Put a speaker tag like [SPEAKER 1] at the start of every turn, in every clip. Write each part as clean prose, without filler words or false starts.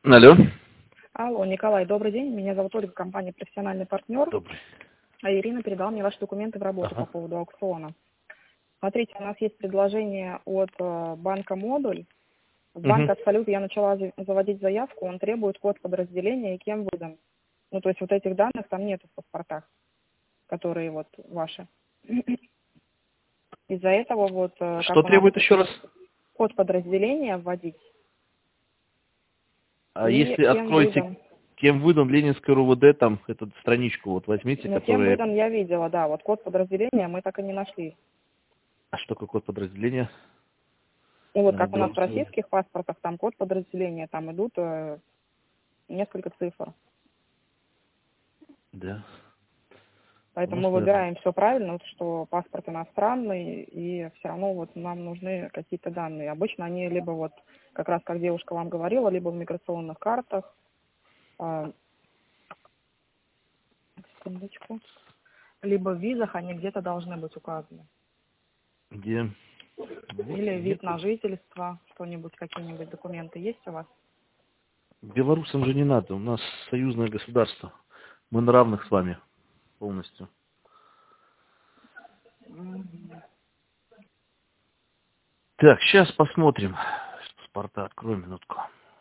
[SPEAKER 1] Алло.
[SPEAKER 2] Алло, Николай, добрый день. Меня зовут Ольга, компания «Профессиональный партнер».
[SPEAKER 1] Добрый.
[SPEAKER 2] А Ирина передала мне ваши документы в работу по
[SPEAKER 1] Ага.
[SPEAKER 2] поводу аукциона. Смотрите, у нас есть предложение от банка «Модуль». В банк
[SPEAKER 1] Угу.
[SPEAKER 2] «Абсолют» я начала заводить заявку, он требует код подразделения и кем выдан. Ну, то есть вот этих данных там нету в паспортах, которые вот ваши. Из-за этого вот,
[SPEAKER 1] Что
[SPEAKER 2] как у нас
[SPEAKER 1] требует еще раз?
[SPEAKER 2] код подразделения вводить
[SPEAKER 1] А
[SPEAKER 2] и
[SPEAKER 1] если
[SPEAKER 2] кем
[SPEAKER 1] откроете,
[SPEAKER 2] выдан.
[SPEAKER 1] кем выдан Ленинское РУВД, там эту страничку вот возьмите,
[SPEAKER 2] Ну, кем
[SPEAKER 1] которая...
[SPEAKER 2] выдан я видела, да, вот код подразделения мы так и не нашли.
[SPEAKER 1] А что, какое подразделение?
[SPEAKER 2] Ну вот как у нас в
[SPEAKER 1] Белорусское.
[SPEAKER 2] российских паспортах, там код подразделения, там идут несколько цифр.
[SPEAKER 1] Да.
[SPEAKER 2] Поэтому
[SPEAKER 1] Может,
[SPEAKER 2] мы
[SPEAKER 1] наверное.
[SPEAKER 2] выбираем все правильно, вот, что паспорт иностранный, и все равно вот нам нужны какие-то данные. Обычно они либо вот, как раз как девушка вам говорила, либо в миграционных картах, а, секундочку, либо в визах они где-то должны быть указаны.
[SPEAKER 1] Где? Вот
[SPEAKER 2] Или вид
[SPEAKER 1] нету.
[SPEAKER 2] на жительство, что-нибудь, какие-нибудь документы есть у вас?
[SPEAKER 1] Белорусам же не надо. У нас союзное государство. Мы на равных с вами полностью.
[SPEAKER 2] Мгм.
[SPEAKER 1] Так, сейчас посмотрим. Паспорта открой минутку.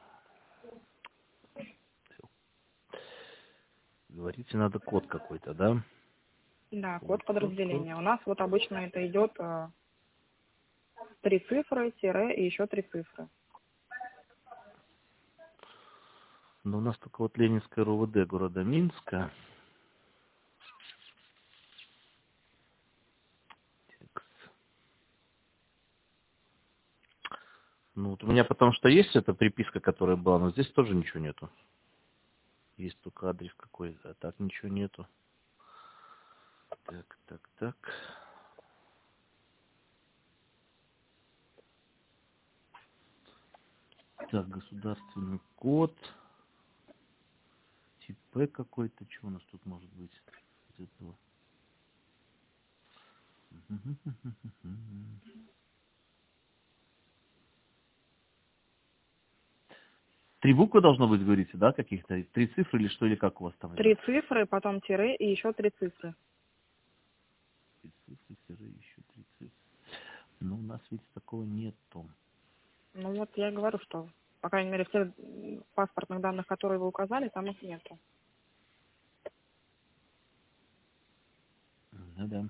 [SPEAKER 1] Говорите, надо код какой-то, да?
[SPEAKER 2] Да, код
[SPEAKER 1] Код.
[SPEAKER 2] подразделения. У нас вот обычно это идет 3 цифры, тире и еще 3 цифры.
[SPEAKER 1] Но у нас только вот Ленинское РУВД города Минска. Текст. Ну, вот у меня потому что есть эта приписка, которая была, но здесь тоже ничего нету. Есть только адрес какой-то, а так ничего нету. Так. Так, государственный код. Тип П какой-то. Что у нас тут может быть из этого? Три буквы должно быть, говорите, да, каких-то? 3 цифры или что, или как у вас там
[SPEAKER 2] 3
[SPEAKER 1] идет?
[SPEAKER 2] цифры, потом тире и еще 3 цифры.
[SPEAKER 1] 3 цифры, тире, еще 3 цифры. Ну, у нас ведь такого нету.
[SPEAKER 2] Ну вот я и говорю, что, по крайней мере, всех паспортных данных, которые вы указали, там их нету.
[SPEAKER 1] Да.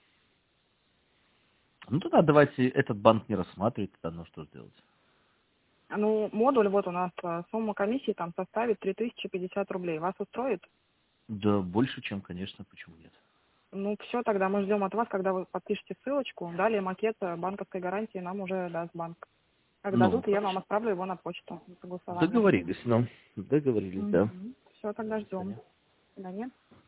[SPEAKER 1] Ну, тогда давайте этот банк не рассматривать, тогда ну что сделать?
[SPEAKER 2] Ну, модуль, вот у нас сумма комиссии там составит 3050 рублей. Вас устроит?
[SPEAKER 1] Да, больше, чем, конечно, почему нет?
[SPEAKER 2] Ну, все, тогда мы ждем от вас, когда вы подпишете ссылочку. Далее макет банковской гарантии нам уже даст банк. Как
[SPEAKER 1] Ну,
[SPEAKER 2] дадут, я вам
[SPEAKER 1] хорошо.
[SPEAKER 2] отправлю его на почту для согласования.
[SPEAKER 1] Договорились, ну. Договорились, да.
[SPEAKER 2] Все, тогда
[SPEAKER 1] До
[SPEAKER 2] ждем.
[SPEAKER 1] свидания.
[SPEAKER 2] До свидания.